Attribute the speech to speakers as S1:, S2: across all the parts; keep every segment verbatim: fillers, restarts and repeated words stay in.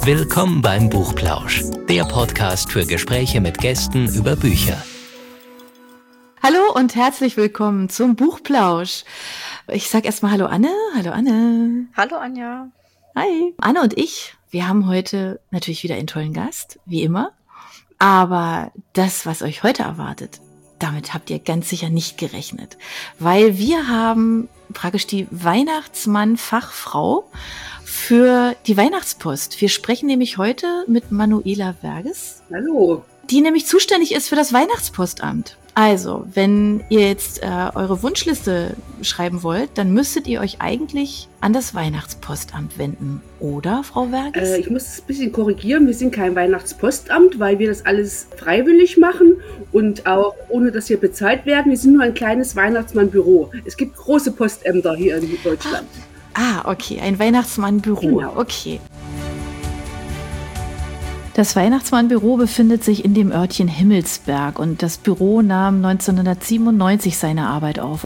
S1: Willkommen beim Buchplausch, der Podcast für Gespräche mit Gästen über Bücher.
S2: Hallo und herzlich willkommen zum Buchplausch. Ich sag erstmal Hallo Anne. Hallo Anne.
S3: Hallo Anja.
S2: Hi. Anne und ich, wir haben heute natürlich wieder einen tollen Gast, wie immer. Aber das, was euch heute erwartet, damit habt ihr ganz sicher nicht gerechnet. Weil wir haben praktisch die Weihnachtsmann-Fachfrau für die Weihnachtspost. Wir sprechen nämlich heute mit Manuela Verges.
S4: Hallo.
S2: Die nämlich zuständig ist für das Weihnachtspostamt. Also, wenn ihr jetzt äh, eure Wunschliste schreiben wollt, dann müsstet ihr euch eigentlich an das Weihnachtspostamt wenden. Oder, Frau Verges?
S4: Äh, ich muss es ein bisschen korrigieren. Wir sind kein Weihnachtspostamt, weil wir das alles freiwillig machen und auch ohne, dass wir bezahlt werden. Wir sind nur ein kleines Weihnachtsmannbüro. Es gibt große Postämter hier in Deutschland.
S2: Ah, ah okay, ein Weihnachtsmannbüro.
S4: Genau.
S2: Okay. Das Weihnachtsmannbüro befindet sich in dem Örtchen Himmelsberg und das Büro nahm neunzehnhundertsiebenundneunzig seine Arbeit auf.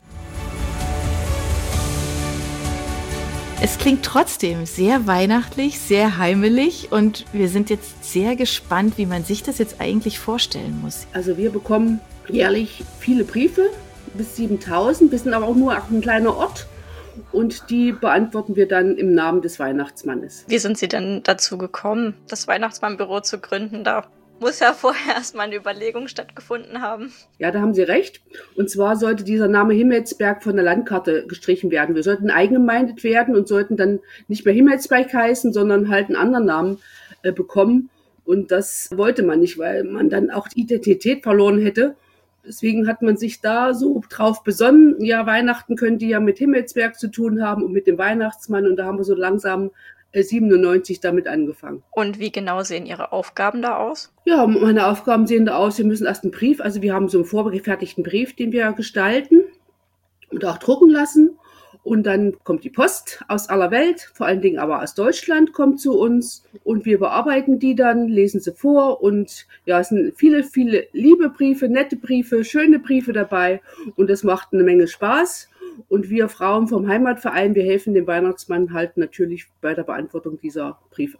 S2: Es klingt trotzdem sehr weihnachtlich, sehr heimelig und wir sind jetzt sehr gespannt, wie man sich das jetzt eigentlich vorstellen muss.
S4: Also wir bekommen jährlich viele Briefe, bis siebentausend. Wir sind aber auch nur ein kleiner Ort. Und die beantworten wir dann im Namen des Weihnachtsmannes.
S3: Wie sind Sie denn dazu gekommen, das Weihnachtsmannbüro zu gründen? Da muss ja vorher erstmal eine Überlegung stattgefunden haben.
S4: Ja, da haben Sie recht. Und zwar sollte dieser Name Himmelsberg von der Landkarte gestrichen werden. Wir sollten eingemeindet werden und sollten dann nicht mehr Himmelsberg heißen, sondern halt einen anderen Namen äh, bekommen. Und das wollte man nicht, weil man dann auch die Identität verloren hätte. Deswegen hat man sich da so drauf besonnen, ja, Weihnachten könnte ja mit Himmelsberg zu tun haben und mit dem Weihnachtsmann. Und da haben wir so langsam äh, siebenundneunzig damit angefangen.
S3: Und wie genau sehen Ihre Aufgaben da aus?
S4: Ja, meine Aufgaben sehen da aus, wir müssen erst einen Brief, also wir haben so einen vorgefertigten Brief, den wir gestalten und auch drucken lassen. Und dann kommt die Post aus aller Welt, vor allen Dingen aber aus Deutschland, kommt zu uns und wir bearbeiten die dann, lesen sie vor und ja, es sind viele, viele liebe Briefe, nette Briefe, schöne Briefe dabei und das macht eine Menge Spaß. Und wir Frauen vom Heimatverein, wir helfen dem Weihnachtsmann halt natürlich bei der Beantwortung dieser Briefe.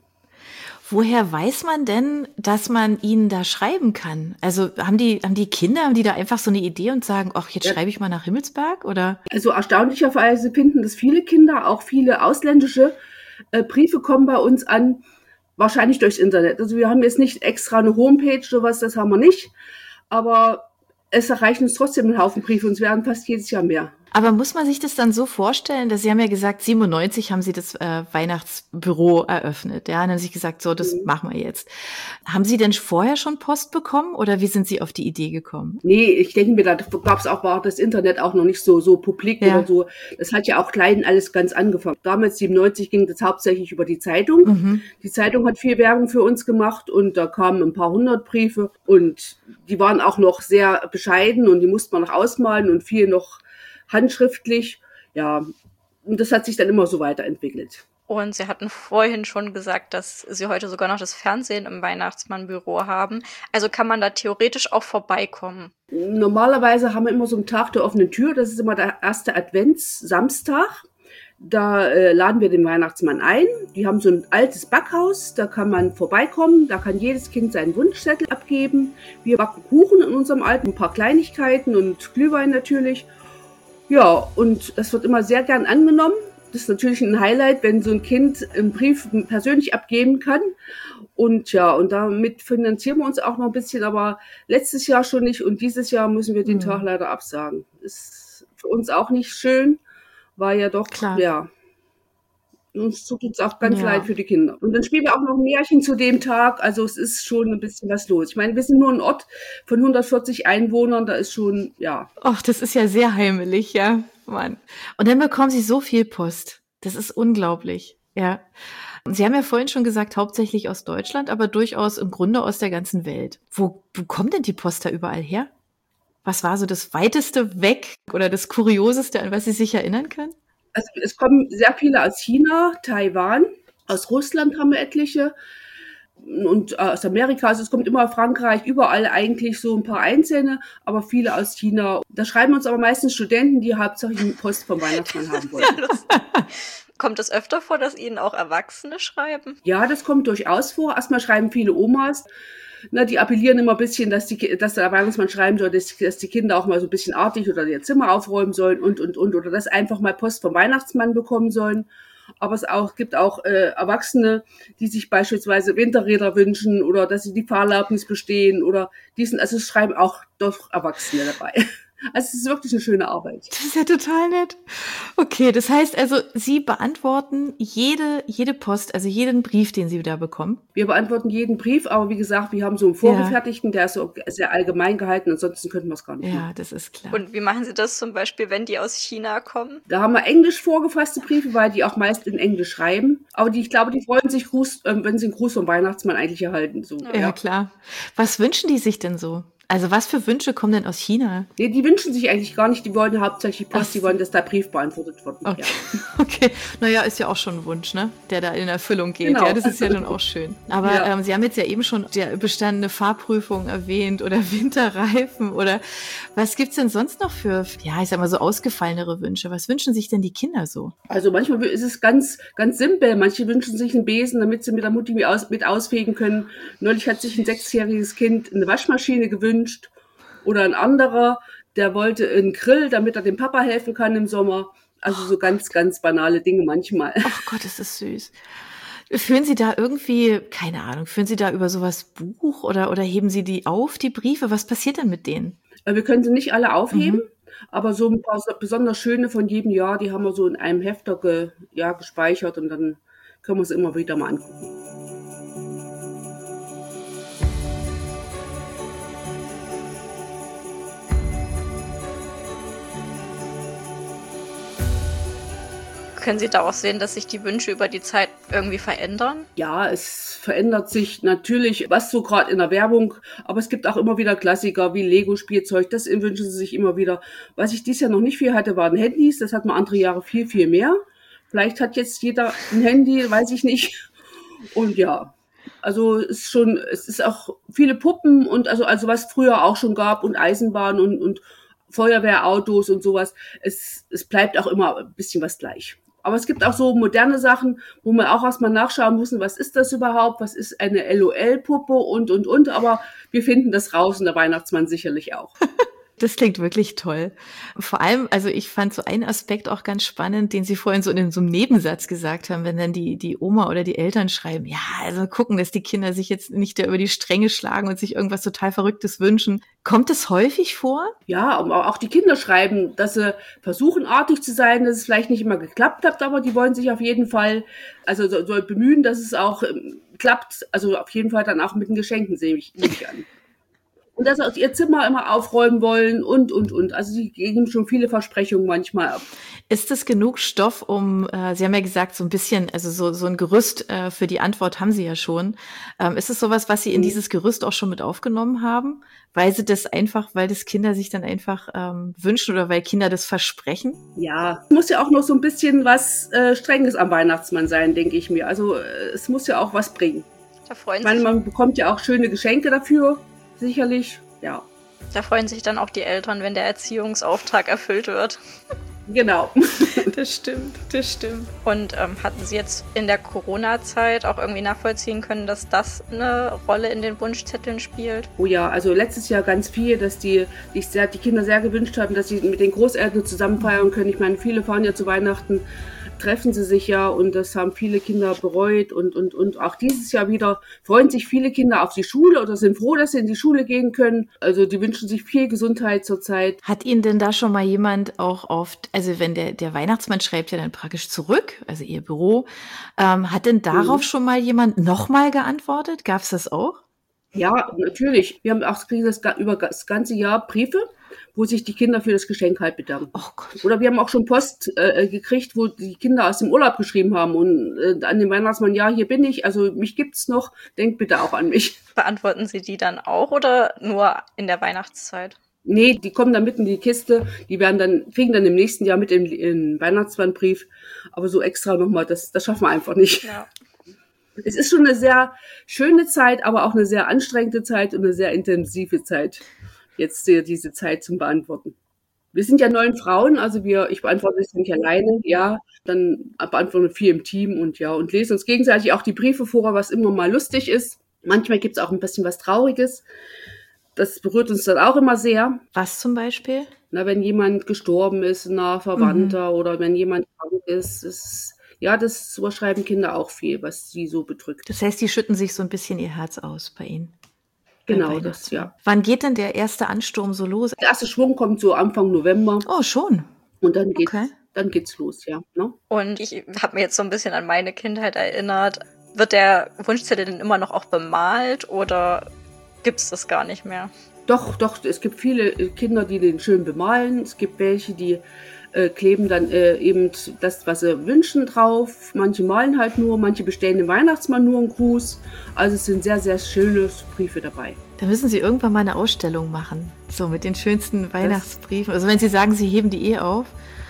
S2: Woher weiß man denn, dass man ihnen da schreiben kann? Also haben die, haben die Kinder, haben die da einfach so eine Idee und sagen, ach, jetzt ja. schreibe ich mal nach Himmelsberg, oder?
S4: Also erstaunlicherweise finden das viele Kinder, auch viele ausländische äh, Briefe kommen bei uns an, wahrscheinlich durchs Internet. Also wir haben jetzt nicht extra eine Homepage, sowas, das haben wir nicht, aber es erreichen uns trotzdem einen Haufen Briefe und es werden fast jedes Jahr mehr.
S2: Aber muss man sich das dann so vorstellen, dass Sie haben ja gesagt, siebenundneunzig haben Sie das äh, Weihnachtsbüro eröffnet, ja, und dann haben Sie gesagt, so, das mhm. machen wir jetzt. Haben Sie denn vorher schon Post bekommen oder wie sind Sie auf die Idee gekommen?
S4: Nee, ich denke mir, da gab es auch, war das Internet auch noch nicht so so publik ja. oder so. Das hat ja auch klein alles ganz angefangen. Damals siebenundneunzig ging das hauptsächlich über die Zeitung. Mhm. Die Zeitung hat viel Werbung für uns gemacht und da kamen ein paar hundert Briefe und die waren auch noch sehr bescheiden und die musste man noch ausmalen und viel noch handschriftlich, ja, und das hat sich dann immer so weiterentwickelt.
S3: Und Sie hatten vorhin schon gesagt, dass Sie heute sogar noch das Fernsehen im Weihnachtsmannbüro haben. Also kann man da theoretisch auch vorbeikommen?
S4: Normalerweise haben wir immer so einen Tag der offenen Tür, das ist immer der erste Adventssamstag. Da äh, laden wir den Weihnachtsmann ein. Die haben so ein altes Backhaus, da kann man vorbeikommen, da kann jedes Kind seinen Wunschzettel abgeben. Wir backen Kuchen in unserem Alten, ein paar Kleinigkeiten und Glühwein natürlich. Ja, und das wird immer sehr gern angenommen. Das ist natürlich ein Highlight, wenn so ein Kind einen Brief persönlich abgeben kann. Und ja, und damit finanzieren wir uns auch noch ein bisschen, aber letztes Jahr schon nicht und dieses Jahr müssen wir den mhm. Tag leider absagen. Ist für uns auch nicht schön, war ja doch,
S2: klar.
S4: ja, uns tut es auch ganz
S2: ja.
S4: leid für die Kinder. Und dann spielen wir auch noch Märchen zu dem Tag, also es ist schon ein bisschen was los. Ich meine, wir sind nur ein Ort von hundertvierzig Einwohnern, da ist schon, ja.
S2: Ach, das ist ja sehr heimelig, ja, Mann. Und dann bekommen Sie so viel Post. Das ist unglaublich, ja. Sie haben ja vorhin schon gesagt, hauptsächlich aus Deutschland, aber durchaus im Grunde aus der ganzen Welt. Wo, wo kommt denn die Post da überall her? Was war so das weiteste weg oder das Kurioseste, an was Sie sich erinnern können?
S4: Also es kommen sehr viele aus China, Taiwan, aus Russland haben wir etliche und aus Amerika. Also es kommt immer aus Frankreich, überall eigentlich so ein paar Einzelne, aber viele aus China. Da schreiben uns aber meistens Studenten, die hauptsächlich Post vom Weihnachtsmann haben wollen.
S3: Kommt es öfter vor, dass Ihnen auch Erwachsene schreiben?
S4: Ja, das kommt durchaus vor. Erstmal schreiben viele Omas. Na, die appellieren immer ein bisschen, dass, die, dass der Weihnachtsmann schreiben soll, dass, dass die Kinder auch mal so ein bisschen artig oder ihr Zimmer aufräumen sollen und, und, und. Oder dass einfach mal Post vom Weihnachtsmann bekommen sollen. Aber es auch, gibt auch äh, Erwachsene, die sich beispielsweise Winterräder wünschen oder dass sie die Fahrerlaubnis bestehen oder diesen, also es schreiben auch doch Erwachsene dabei. Also es ist wirklich eine schöne Arbeit.
S2: Das ist ja total nett. Okay, das heißt also, Sie beantworten jede, jede Post, also jeden Brief, den Sie da bekommen?
S4: Wir beantworten jeden Brief, aber wie gesagt, wir haben so einen vorgefertigten, der ist so sehr allgemein gehalten, ansonsten könnten wir es gar nicht
S2: Ja,
S4: machen.
S2: das ist klar.
S3: Und wie machen Sie das zum Beispiel, wenn die aus China kommen?
S4: Da haben wir englisch vorgefasste Briefe, weil die auch meist in Englisch schreiben. Aber die, ich glaube, die freuen sich, Gruß, äh, wenn sie einen Gruß vom Weihnachtsmann eigentlich erhalten. So.
S2: Ja, ja, klar. Was wünschen die sich denn so? Also was für Wünsche kommen denn aus China?
S4: Nee, die wünschen sich eigentlich gar nicht, die wollen hauptsächlich Post, die wollen, dass der Brief beantwortet wird.
S2: Okay.
S4: Ja.
S2: Okay, naja, ist ja auch schon ein Wunsch, ne? Der da in Erfüllung geht.
S4: Genau.
S2: Ja, das ist ja dann auch schön. Aber
S4: Ja.
S2: ähm, Sie haben jetzt ja eben schon die bestandene Fahrprüfung erwähnt oder Winterreifen oder was gibt's denn sonst noch für, ja, ich sag mal so ausgefallenere Wünsche? Was wünschen sich denn die Kinder so?
S4: Also manchmal ist es ganz, ganz simpel. Manche wünschen sich einen Besen, damit sie mit der Mutti mit, aus, mit ausfegen können. Neulich hat sich ein sechsjähriges Kind eine Waschmaschine gewünscht. Oder ein anderer, der wollte einen Grill, damit er dem Papa helfen kann im Sommer. Also so ganz, ganz banale Dinge manchmal.
S2: Ach Gott, ist das süß. Führen Sie da irgendwie, keine Ahnung, führen Sie da über sowas Buch oder, oder heben Sie die auf, die Briefe? Was passiert denn mit denen?
S4: Wir können sie nicht alle aufheben,
S2: Mhm.
S4: aber so ein paar so- besonders schöne von jedem Jahr, die haben wir so in einem Hefter ge, ja, gespeichert und dann können wir sie immer wieder mal angucken.
S3: Können Sie da auch sehen, dass sich die Wünsche über die Zeit irgendwie verändern?
S4: Ja, es verändert sich natürlich, was so gerade in der Werbung, aber es gibt auch immer wieder Klassiker wie Lego-Spielzeug, das wünschen sie sich immer wieder. Was ich dieses Jahr noch nicht viel hatte, waren Handys, das hat man andere Jahre viel, viel mehr. Vielleicht hat jetzt jeder ein Handy, weiß ich nicht. Und ja, also es ist schon, es ist auch viele Puppen und also, also was früher auch schon gab und Eisenbahn und, und Feuerwehrautos und sowas. Es, es bleibt auch immer ein bisschen was gleich. Aber es gibt auch so moderne Sachen, wo man auch erstmal nachschauen muss, was ist das überhaupt, was ist eine L O L-Puppe und, und, und. Aber wir finden das raus und der Weihnachtsmann sicherlich auch.
S2: Das klingt wirklich toll. Vor allem, also ich fand so einen Aspekt auch ganz spannend, den Sie vorhin so in so einem Nebensatz gesagt haben, wenn dann die, die Oma oder die Eltern schreiben, ja, also gucken, dass die Kinder sich jetzt nicht da über die Stränge schlagen und sich irgendwas total Verrücktes wünschen. Kommt es häufig vor?
S4: Ja, aber auch die Kinder schreiben, dass sie versuchen, artig zu sein, dass es vielleicht nicht immer geklappt hat, aber die wollen sich auf jeden Fall, also so, so bemühen, dass es auch ähm, klappt. Also auf jeden Fall dann auch mit den Geschenken, sehe ich, nehme ich an. Und dass sie auch ihr Zimmer immer aufräumen wollen und, und, und. Also sie geben schon viele Versprechungen manchmal ab.
S2: Ist das genug Stoff, um, äh, Sie haben ja gesagt, so ein bisschen, also so, so ein Gerüst äh, für die Antwort haben Sie ja schon. Ähm, ist es sowas, was Sie in dieses Gerüst auch schon mit aufgenommen haben? Weil Sie das einfach, weil das Kinder sich dann einfach ähm, wünschen oder weil Kinder das versprechen?
S4: Ja, es muss ja auch noch so ein bisschen was äh, Strenges am Weihnachtsmann sein, denke ich mir. Also äh, es muss ja auch was bringen.
S3: Da freuen,
S4: Ich meine,
S3: sich,
S4: man bekommt ja auch schöne Geschenke dafür, sicherlich, ja.
S3: da freuen sich dann auch die Eltern, wenn der Erziehungsauftrag erfüllt wird.
S4: Genau.
S2: Das stimmt, das stimmt.
S3: Und ähm, hatten Sie jetzt in der Corona-Zeit auch irgendwie nachvollziehen können, dass das eine Rolle in den Wunschzetteln spielt?
S4: Oh ja, also letztes Jahr ganz viel, dass die, die, sehr, die Kinder sehr gewünscht hatten, dass sie mit den Großeltern zusammen feiern können. Ich meine, viele fahren ja zu Weihnachten, treffen sie sich ja und das haben viele Kinder bereut und, und, und auch dieses Jahr wieder freuen sich viele Kinder auf die Schule oder sind froh, dass sie in die Schule gehen können. Also die wünschen sich viel Gesundheit zurzeit.
S2: Hat Ihnen denn da schon mal jemand auch oft, also wenn der, der Weihnachtsmann schreibt ja dann praktisch zurück, also Ihr Büro, ähm, hat denn darauf
S4: Mhm.
S2: schon mal jemand nochmal geantwortet? Gab's das auch?
S4: Ja, natürlich. Wir haben auch kriegen das ga- über das ganze Jahr Briefe, wo sich die Kinder für das Geschenk halt bedanken.
S2: Oh Gott.
S4: Oder wir haben auch schon Post äh, gekriegt, wo die Kinder aus dem Urlaub geschrieben haben und äh, an den Weihnachtsmann, ja, hier bin ich, also mich gibt's noch, denkt bitte auch an mich.
S3: Beantworten Sie die dann auch oder nur in der Weihnachtszeit?
S4: Nee, die kommen dann mit in die Kiste, die werden dann, kriegen dann im nächsten Jahr mit in den Weihnachtsmannbrief, aber so extra nochmal, das, das schaffen wir einfach nicht.
S3: Ja.
S4: Es ist schon eine sehr schöne Zeit, aber auch eine sehr anstrengende Zeit und eine sehr intensive Zeit, jetzt äh, diese Zeit zum Beantworten. Wir sind ja neun Frauen, also wir, ich beantworte es nicht alleine, ja. Dann beantworten wir vier im Team und ja, und lesen uns gegenseitig auch die Briefe vor, was immer mal lustig ist. Manchmal gibt's auch ein bisschen was Trauriges. Das berührt uns dann auch immer sehr.
S2: Was zum Beispiel?
S4: Na, wenn jemand gestorben ist, ein naher Verwandter, mhm. oder wenn jemand krank ist, ist ja, das überschreiben Kinder auch viel, was sie so bedrückt.
S2: Das heißt, die schütten sich so ein bisschen ihr Herz aus bei Ihnen.
S4: Genau, das, ja.
S2: Wann geht denn der erste Ansturm so los?
S4: Der erste Schwung kommt so Anfang November.
S2: Oh, schon?
S4: Und dann geht's,
S2: okay.
S4: dann geht's los, ja. Ne?
S3: Und ich habe mir jetzt so ein bisschen an meine Kindheit erinnert. Wird der Wunschzettel denn immer noch auch bemalt oder gibt's das gar nicht mehr?
S4: Doch, doch, es gibt viele Kinder, die den schön bemalen. Es gibt welche, die äh, kleben dann äh, eben das, was sie wünschen, drauf. Manche malen halt nur, manche bestellen dem Weihnachtsmann nur einen Gruß. Also es sind sehr, sehr schöne Briefe dabei.
S2: Da müssen Sie irgendwann mal eine Ausstellung machen, so mit den schönsten Weihnachtsbriefen. Also wenn Sie sagen, Sie heben die eh auf.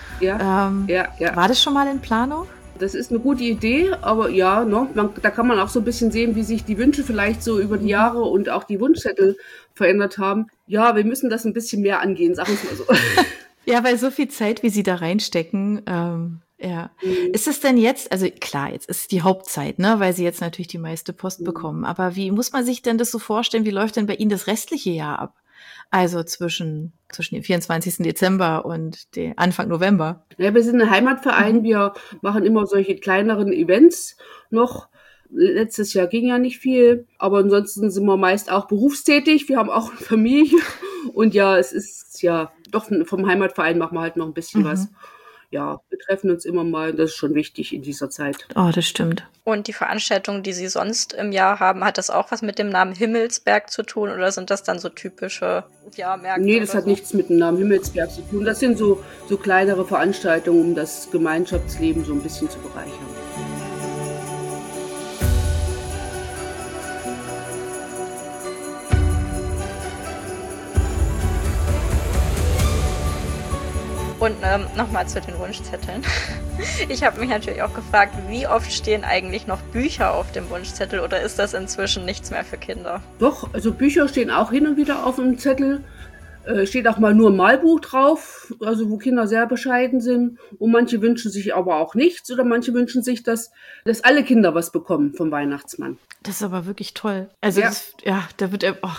S4: Ja,
S2: ähm,
S4: ja, ja.
S2: War das schon mal in Planung?
S4: Das ist eine gute Idee, aber ja, ne, man, da kann man auch so ein bisschen sehen, wie sich die Wünsche vielleicht so über die Jahre und auch die Wunschzettel verändert haben. Ja, wir müssen das ein bisschen mehr angehen, sagen wir es mal so.
S2: Ja, weil so viel Zeit, wie Sie da reinstecken, ähm, ja. Mhm. Ist es denn jetzt, also klar, jetzt ist die Hauptzeit, ne, weil Sie jetzt natürlich die meiste Post mhm. bekommen, aber wie muss man sich denn das so vorstellen, wie läuft denn bei Ihnen das restliche Jahr ab? Also zwischen, zwischen dem vierundzwanzigsten Dezember und dem Anfang November.
S4: Ja, wir sind ein Heimatverein, mhm. wir machen immer solche kleineren Events noch. Letztes Jahr ging ja nicht viel, aber ansonsten sind wir meist auch berufstätig. Wir haben auch eine Familie und ja, es ist ja doch vom Heimatverein machen wir halt noch ein bisschen mhm. was. Ja, wir treffen uns immer mal, das ist schon wichtig in dieser Zeit.
S2: Oh, das stimmt.
S3: Und die Veranstaltungen, die Sie sonst im Jahr haben, hat das auch was mit dem Namen Himmelsberg zu tun oder sind das dann so typische ja, Märkte?
S4: Nee, das hat so? nichts mit dem Namen Himmelsberg zu tun. Das sind so, so kleinere Veranstaltungen, um das Gemeinschaftsleben so ein bisschen zu bereichern.
S3: Und ähm, nochmal zu den Wunschzetteln. Ich habe mich natürlich auch gefragt, wie oft stehen eigentlich noch Bücher auf dem Wunschzettel oder ist das inzwischen nichts mehr für Kinder?
S4: Doch, also Bücher stehen auch hin und wieder auf dem Zettel. Äh, steht auch mal nur ein Malbuch drauf, also wo Kinder sehr bescheiden sind. Und manche wünschen sich aber auch nichts oder manche wünschen sich, dass, dass alle Kinder was bekommen vom Weihnachtsmann.
S2: Das ist aber wirklich toll. Also
S4: ja,
S2: das, ja da wird er... Oh.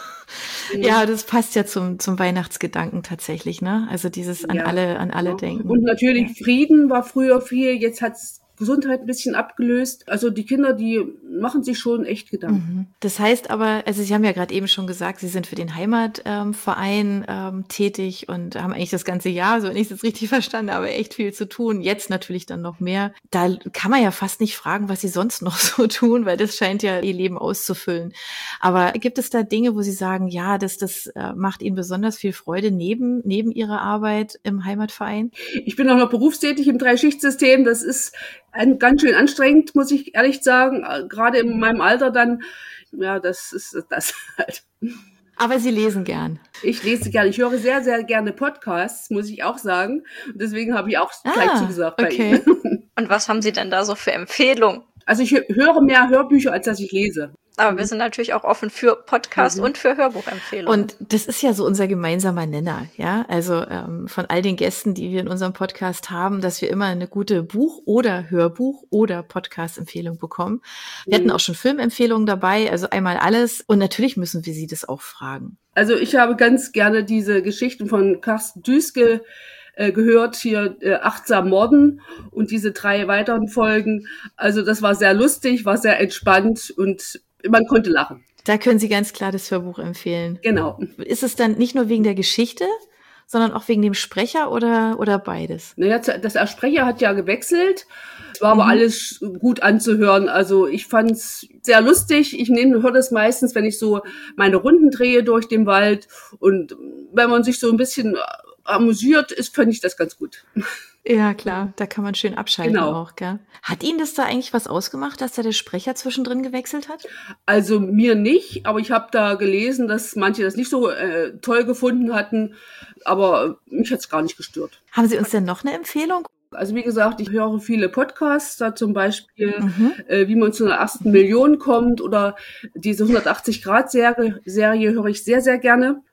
S2: Ja, das passt ja zum, zum Weihnachtsgedanken tatsächlich, ne? Also dieses an
S4: ja,
S2: alle, an alle
S4: ja.
S2: denken.
S4: Und natürlich ja. Frieden war früher viel, jetzt hat's Gesundheit ein bisschen abgelöst. Also die Kinder, die machen sich schon echt Gedanken.
S2: Mhm. Das heißt aber, also Sie haben ja gerade eben schon gesagt, Sie sind für den Heimatverein ähm, ähm, tätig und haben eigentlich das ganze Jahr, so wenn ich es jetzt richtig verstanden habe, echt viel zu tun. Jetzt natürlich dann noch mehr. Da kann man ja fast nicht fragen, was Sie sonst noch so tun, weil das scheint ja Ihr Leben auszufüllen. Aber gibt es da Dinge, wo Sie sagen, ja, das, das äh, macht Ihnen besonders viel Freude neben, neben Ihrer Arbeit im Heimatverein?
S4: Ich bin auch noch berufstätig im Dreischichtsystem. Das ist ein, ganz schön anstrengend, muss ich ehrlich sagen. Gerade in meinem Alter dann, ja, das ist das halt.
S2: Aber Sie lesen gern.
S4: Ich lese gerne. Ich höre sehr, sehr gerne Podcasts, muss ich auch sagen. Und deswegen habe ich auch ah, gleich zugesagt
S2: okay.
S4: bei Ihnen.
S3: Und was haben Sie denn da so für Empfehlungen?
S4: Also ich höre mehr Hörbücher, als dass ich lese.
S3: Aber wir sind natürlich auch offen für Podcast mhm. und für Hörbuchempfehlungen.
S2: Und das ist ja so unser gemeinsamer Nenner, ja. Also ähm, von all den Gästen, die wir in unserem Podcast haben, dass wir immer eine gute Buch- oder Hörbuch- oder Podcast-Empfehlung bekommen. Wir mhm. hatten auch schon Filmempfehlungen dabei, also einmal alles. Und natürlich müssen wir Sie das auch fragen.
S4: Also ich habe ganz gerne diese Geschichten von Carsten Düske äh, gehört, hier äh, Achtsam Morden und diese drei weiteren Folgen. Also das war sehr lustig, war sehr entspannt und man konnte lachen.
S2: Da können Sie ganz klar das Hörbuch empfehlen.
S4: Genau.
S2: Ist es dann nicht nur wegen der Geschichte, sondern auch wegen dem Sprecher oder, oder beides?
S4: Naja, der Sprecher hat ja gewechselt. Es war aber mhm. alles gut anzuhören. Also ich fand's sehr lustig. Ich nehme, höre das meistens, wenn ich so meine Runden drehe durch den Wald. Und wenn man sich so ein bisschen amüsiert ist, fand ich das ganz gut.
S2: Ja, klar, da kann man schön abschalten
S4: genau.
S2: auch, gell? Hat Ihnen das da eigentlich was ausgemacht, dass da der Sprecher zwischendrin gewechselt hat?
S4: Also mir nicht, aber ich habe da gelesen, dass manche das nicht so äh, toll gefunden hatten, aber mich hat's gar nicht gestört.
S2: Haben Sie uns denn noch eine Empfehlung?
S4: Also wie gesagt, ich höre viele Podcasts, da zum Beispiel, mhm. äh, wie man zu einer ersten Million kommt oder diese hundertachtzig Grad Serie, Serie höre ich sehr, sehr gerne.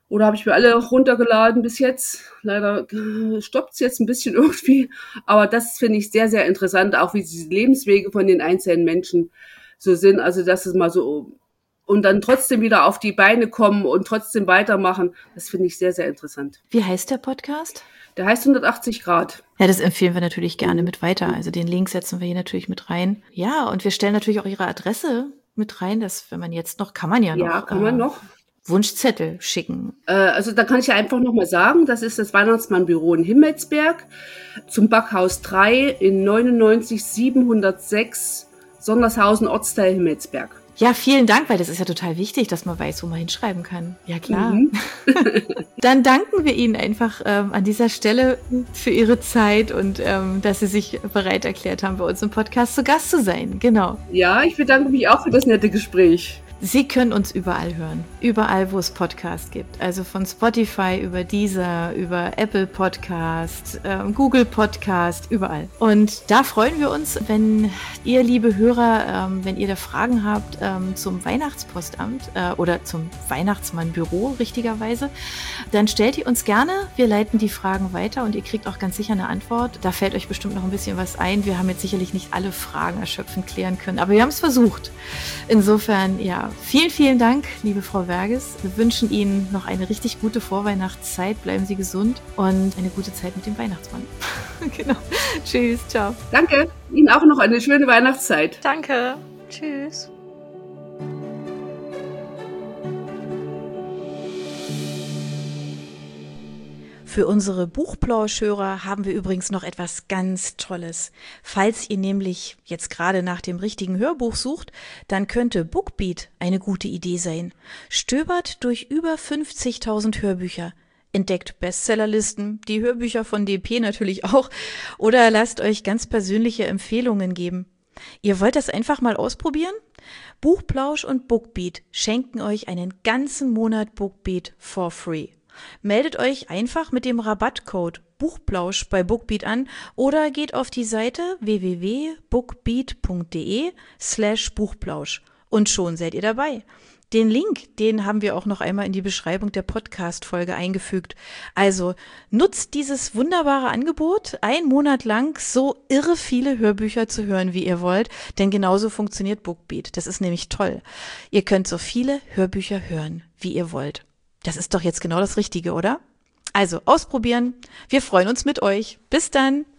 S4: Oder habe ich mir alle runtergeladen bis jetzt. Leider stoppt es jetzt ein bisschen irgendwie. Aber das finde ich sehr, sehr interessant, auch wie die Lebenswege von den einzelnen Menschen so sind. Also das ist mal so, und dann trotzdem wieder auf die Beine kommen und trotzdem weitermachen. Das finde ich sehr, sehr interessant.
S2: Wie heißt der Podcast?
S4: Der heißt hundertachtzig Grad.
S2: Ja, das empfehlen wir natürlich gerne mit weiter. Also den Link setzen wir hier natürlich mit rein. Ja, und wir stellen natürlich auch Ihre Adresse mit rein. Das, wenn man jetzt noch, kann man ja noch.
S4: Ja, kann man
S2: äh,
S4: noch.
S2: Wunschzettel schicken.
S4: Äh, also da kann ich ja einfach nochmal sagen, das ist das Weihnachtsmannbüro in Himmelsberg zum Backhaus drei in neunundneunzig siebenhundertsechs Sondershausen, Ortsteil Himmelsberg.
S2: Ja, vielen Dank, weil das ist ja total wichtig, dass man weiß, wo man hinschreiben kann. Ja, klar.
S4: Mhm.
S2: Dann danken wir Ihnen einfach ähm, an dieser Stelle für Ihre Zeit und ähm, dass Sie sich bereit erklärt haben, bei uns im Podcast zu Gast zu sein. Genau.
S4: Ja, ich bedanke mich auch für das nette Gespräch.
S2: Sie können uns überall hören. Überall, wo es Podcasts gibt. Also von Spotify über Deezer, über Apple Podcast, ähm, Google Podcast, überall. Und da freuen wir uns, wenn ihr, liebe Hörer, ähm, wenn ihr da Fragen habt ähm, zum Weihnachtspostamt äh, oder zum Weihnachtsmannbüro, richtigerweise, dann stellt ihr uns gerne. Wir leiten die Fragen weiter und ihr kriegt auch ganz sicher eine Antwort. Da fällt euch bestimmt noch ein bisschen was ein. Wir haben jetzt sicherlich nicht alle Fragen erschöpfend klären können, aber wir haben es versucht. Insofern, ja, vielen, vielen Dank, liebe Frau Verges. Wir wünschen Ihnen noch eine richtig gute Vorweihnachtszeit. Bleiben Sie gesund und eine gute Zeit mit dem Weihnachtsmann. Genau. Tschüss, ciao.
S4: Danke. Ihnen auch noch eine schöne Weihnachtszeit.
S3: Danke. Tschüss.
S2: Für unsere Buchplauschhörer haben wir übrigens noch etwas ganz Tolles. Falls ihr nämlich jetzt gerade nach dem richtigen Hörbuch sucht, dann könnte Bookbeat eine gute Idee sein. Stöbert durch über fünfzigtausend Hörbücher, entdeckt Bestsellerlisten, die Hörbücher von D P natürlich auch, oder lasst euch ganz persönliche Empfehlungen geben. Ihr wollt das einfach mal ausprobieren? Buchplausch und Bookbeat schenken euch einen ganzen Monat Bookbeat for free. Meldet euch einfach mit dem Rabattcode Buchplausch bei Bookbeat an oder geht auf die Seite w w w punkt bookbeat punkt de slash Buchplausch und schon seid ihr dabei. Den Link, den haben wir auch noch einmal in die Beschreibung der Podcast-Folge eingefügt. Also nutzt dieses wunderbare Angebot, einen Monat lang so irre viele Hörbücher zu hören, wie ihr wollt, denn genauso funktioniert Bookbeat. Das ist nämlich toll. Ihr könnt so viele Hörbücher hören, wie ihr wollt. Das ist doch jetzt genau das Richtige, oder? Also ausprobieren. Wir freuen uns mit euch. Bis dann.